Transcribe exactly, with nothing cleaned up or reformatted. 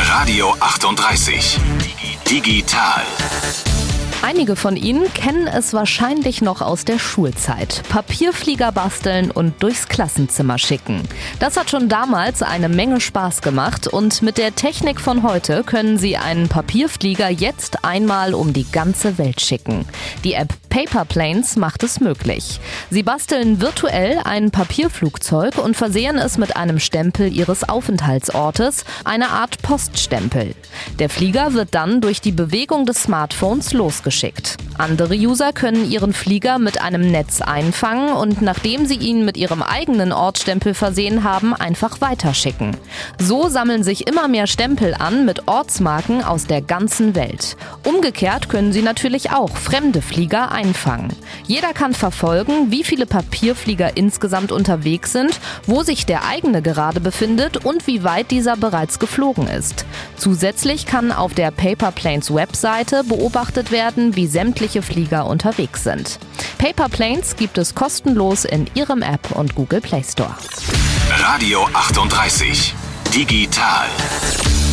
Radio achtunddreißig. Digital. Einige von Ihnen kennen es wahrscheinlich noch aus der Schulzeit. Papierflieger basteln und durchs Klassenzimmer schicken. Das hat schon damals eine Menge Spaß gemacht und mit der Technik von heute können Sie einen Papierflieger jetzt einmal um die ganze Welt schicken. Die App Paper Planes macht es möglich. Sie basteln virtuell ein Papierflugzeug und versehen es mit einem Stempel Ihres Aufenthaltsortes, eine Art Poststempel. Der Flieger wird dann durch die Bewegung des Smartphones losgeschickt. Andere User können ihren Flieger mit einem Netz einfangen und nachdem sie ihn mit ihrem eigenen Ortsstempel versehen haben, einfach weiterschicken. So sammeln sich immer mehr Stempel an mit Ortsmarken aus der ganzen Welt. Umgekehrt können sie natürlich auch fremde Flieger einfangen. Jeder kann verfolgen, wie viele Papierflieger insgesamt unterwegs sind, wo sich der eigene gerade befindet und wie weit dieser bereits geflogen ist. Zusätzlich kann auf der Paper Planes Webseite beobachtet werden, wie sämtliche Flieger unterwegs sind. Paper Planes gibt es kostenlos in Ihrem App und Google Play Store. Radio achtunddreißig. Digital.